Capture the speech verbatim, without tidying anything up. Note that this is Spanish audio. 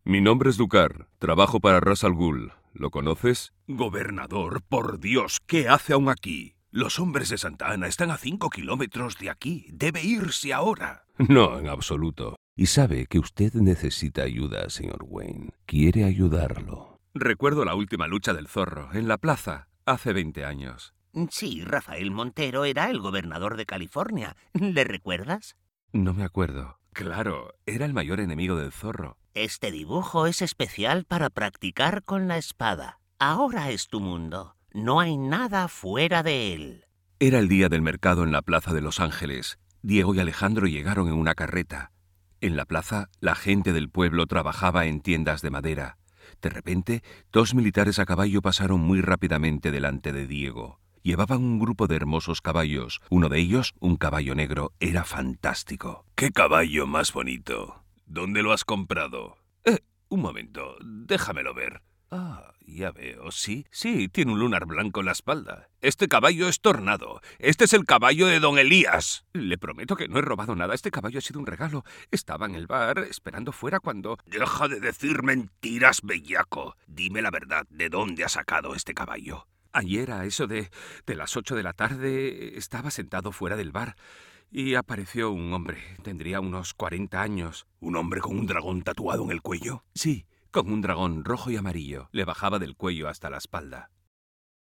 Mi nombre es Ducar. Trabajo para Ras Al Ghul. ¿Lo conoces? Gobernador, por Dios, ¿qué hace aún aquí? Los hombres de Santa Ana están a cinco kilómetros de aquí. Debe irse ahora. No, en absoluto. Y sabe que usted necesita ayuda, señor Wayne. Quiere ayudarlo. Recuerdo la última lucha del zorro, en la plaza, hace veinte años. Sí, Rafael Montero era el gobernador de California. ¿Le recuerdas? No me acuerdo. Claro, era el mayor enemigo del zorro. Este dibujo es especial para practicar con la espada. Ahora es tu mundo. No hay nada fuera de él. Era el día del mercado en la plaza de Los Ángeles. Diego y Alejandro llegaron en una carreta. En la plaza, la gente del pueblo trabajaba en tiendas de madera. De repente, dos militares a caballo pasaron muy rápidamente delante de Diego. Llevaban un grupo de hermosos caballos. Uno de ellos, un caballo negro, era fantástico. ¡Qué caballo más bonito! ¿Dónde lo has comprado? Eh, un momento, déjamelo ver. Ah, ya veo, sí, sí, tiene un lunar blanco en la espalda. Este caballo es Tornado. Este es el caballo de don Elías. Le prometo que no he robado nada. Este caballo ha sido un regalo. Estaba en el bar esperando fuera cuando... Deja de decir mentiras, bellaco. Dime la verdad, ¿de dónde has sacado este caballo? Ayer, a eso de, de las ocho de la tarde, estaba sentado fuera del bar y apareció un hombre. Tendría unos cuarenta años. ¿Un hombre con un dragón tatuado en el cuello? Sí, con un dragón rojo y amarillo. Le bajaba del cuello hasta la espalda.